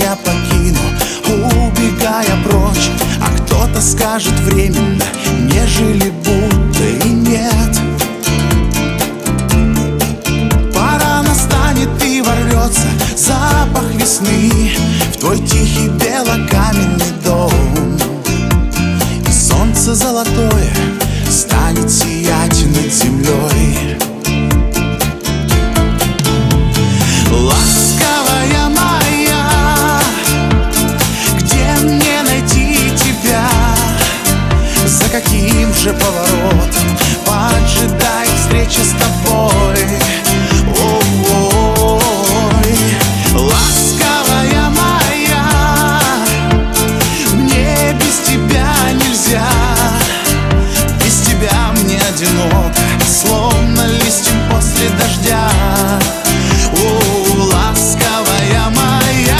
я покину, убегая прочь. А кто-то скажет временно, нежели будто и нет. Пора настанет и ворвется запах весны в твой тихий белокаменный дом. И солнце золотое станет сиять над землей. Ласковая моя, где мне найти тебя? За каким же поворотом поджидает встреча с тобой? Ой, ласковая моя, мне без тебя нельзя. Без тебя мне одиноко, словно листьям после дождя. Ласковая моя.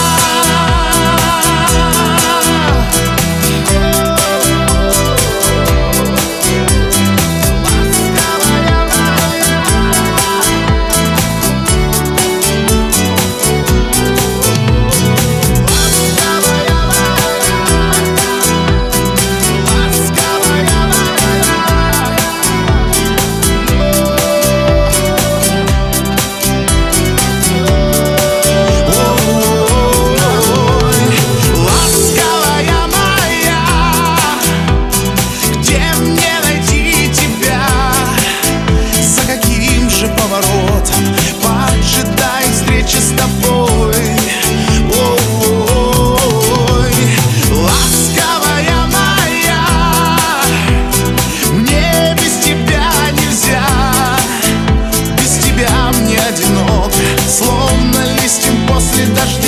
Поджидает встреча с тобой. Ой, ласковая моя, мне без тебя нельзя. Без тебя мне одиноко, словно листьям после дождя.